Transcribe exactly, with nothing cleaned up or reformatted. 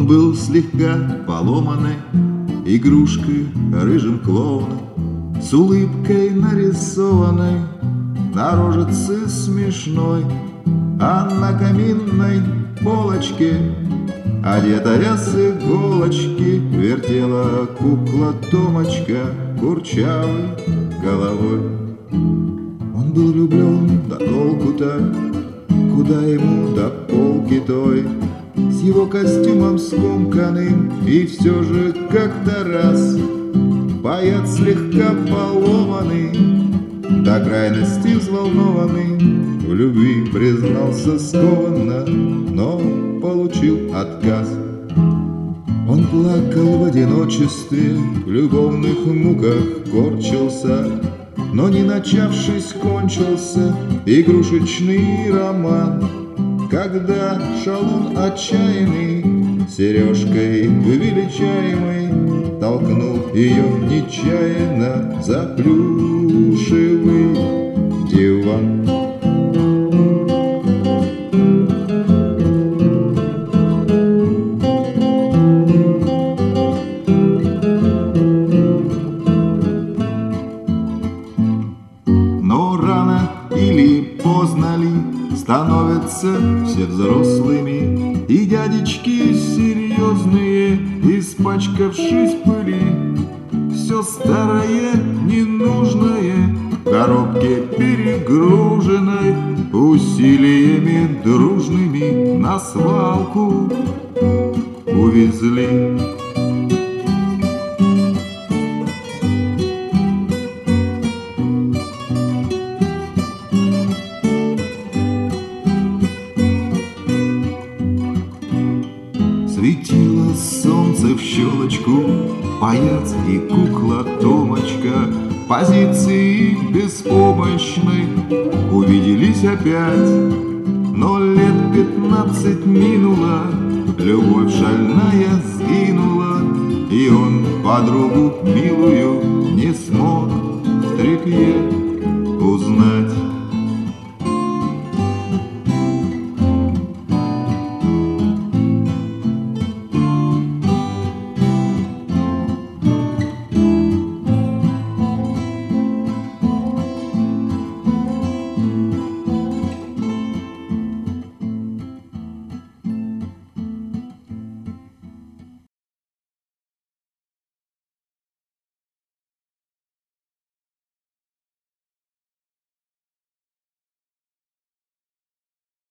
был слегка поломанной игрушкой рыжим клоуном, с улыбкой нарисованной на рожице смешной, а на каминной полочке, одетая с иголочки, вертела кукла Томочка курчавой головой. Он был влюблен до толку-то, куда ему до полки той, с его костюмом скомканным, и все же как-то раз поэт слегка поломанный, до крайности взволнованный, в любви признался скованно, но получил отказ. Он плакал в одиночестве, в любовных муках корчился, но не начавшись кончился игрушечный роман, когда шалун отчаянный сережкой величаемой толкнул ее нечаянно за плюшевый диван. Но рано или поздно ли становятся все взрослыми, и дядечки серьезные, испачкавшись в пыли, все старое, ненужное в коробке перегруженной усилиями дружными на свалку увезли. Светило солнце в щелочку, паяц и кукла Томочка позиции беспомощной увиделись опять. Но лет пятнадцать минуло, любовь шальная сгинула, и он подругу милую не смог в трепье узнать.